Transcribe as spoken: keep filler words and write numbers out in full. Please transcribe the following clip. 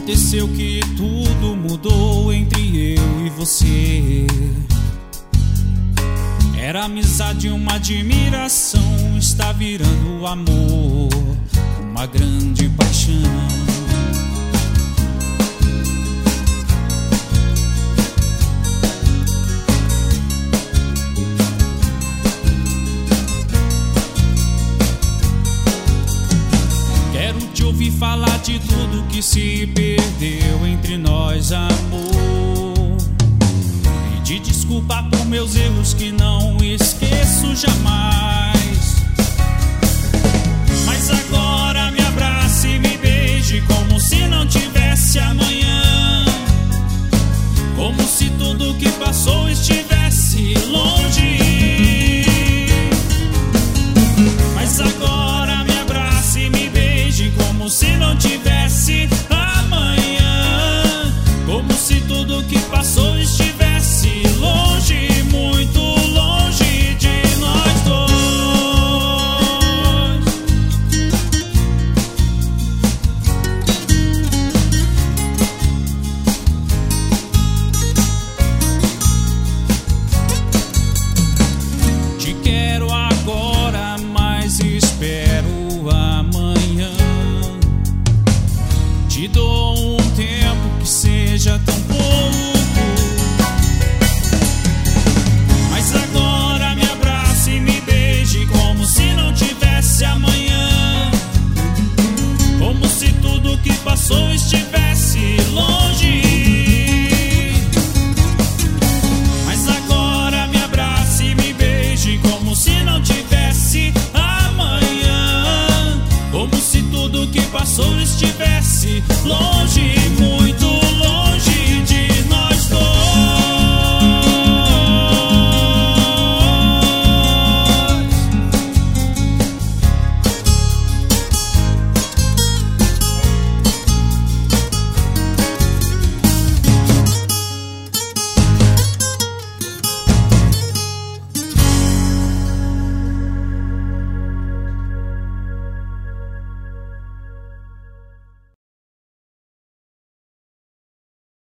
Aconteceu que tudo mudou entre eu e você. Era amizade, uma admiração, está virando amor, uma grande paixão. Quero te ouvir falar de tudo que se perdeu entre nós, amor. Pedir desculpa por meus erros que não esqueço jamais. Mas agora me abrace e me beije como se não tivesse amanhã, como se tudo que passou estivesse longe. Mas agora me abrace e me beije como se não tivesse amanhã, como se tudo que passou estivesse longe, muito longe de nós dois. Te quero agora, mas espero amanhã. Te dou um tempo que seja tão pouco, mas agora me abrace e me beije como se não tivesse amanhã, como se tudo que passou estivesse longe. Mas agora me abrace e me beije como se não tivesse amanhã, como se tudo que passou estivesse longe.